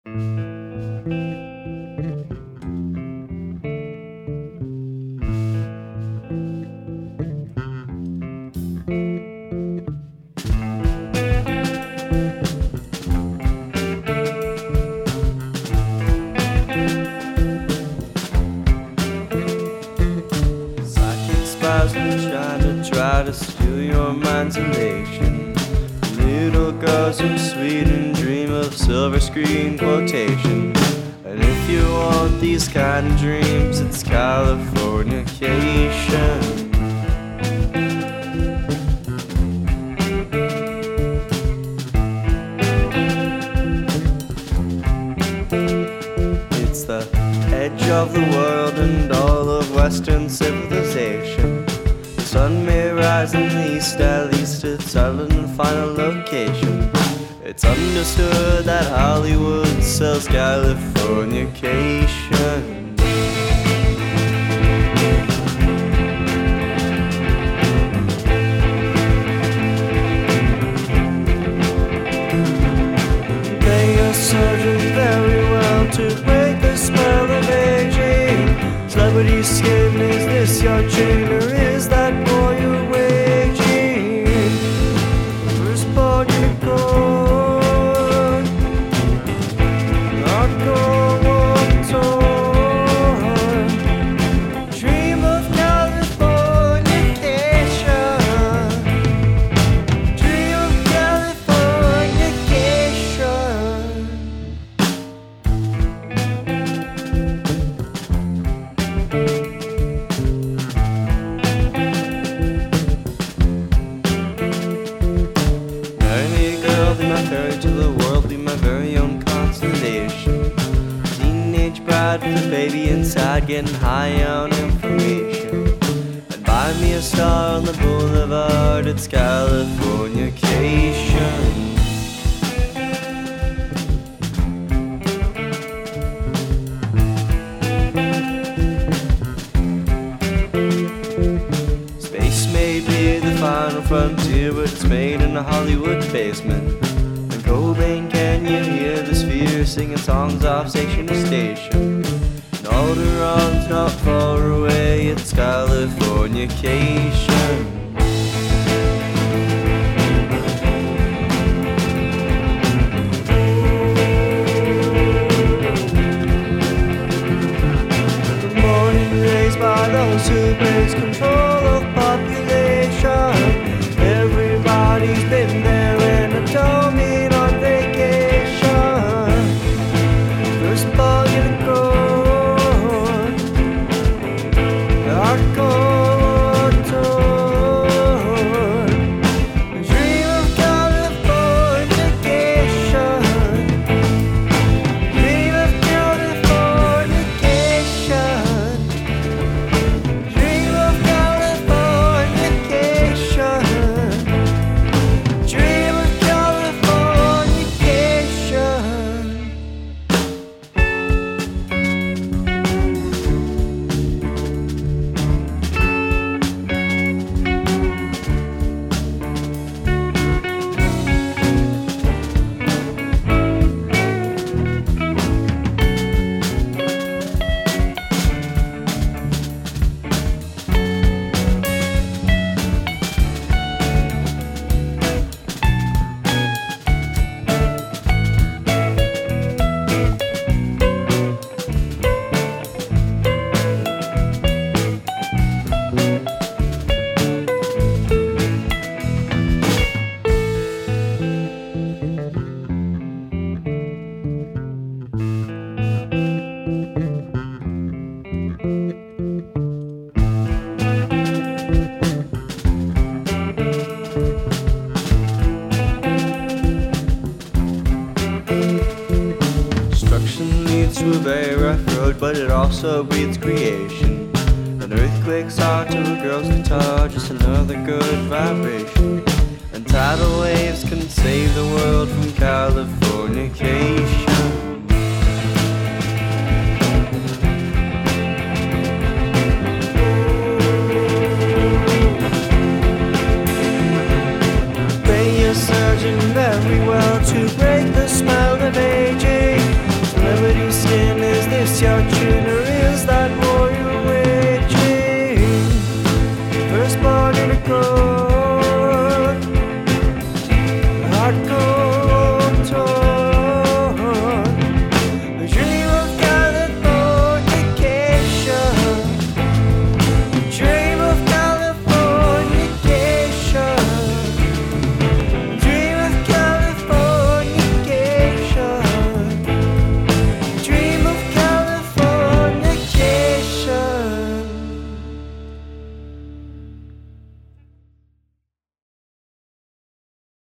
Try to steal your mind's elation. Little girls from Sweden dream of silver screen quotation. And if you want these kind of dreams, it's Californication. It's the edge of the world and all of Western civilization. The sun may rise in the east, at least it's our final location. It's understood that Hollywood sells Californication. They are surgeon very well to break the spell of aging. Celebrity skin, is this your chain or is that boy you're waging? Firstborn unicorn, not go on tour. Dream of Californication. Dream of Californication. Be my ferry to the world, be my very own constellation. Teenage bride with a baby inside, getting high on information. And buy me a star on the boulevard, it's Californication. Space may be the final frontier, but it's made in a Hollywood basement. And Cobain, can you hear the sphere singing songs off station to station? And Alderon's not far away, it's Californication. The morning raised by those who praise control of population. Everybody's been there and a domain on vacation. First ball unicorn, dark on tour. Dream of Californication. Dream of Californication. Dream of Californication. Dream of Californication. Destruction leads to a very rough road, but it also breeds creation. An earthquake's heart to a girl's guitar, just another good vibration. And tidal waves can save the world from Californication.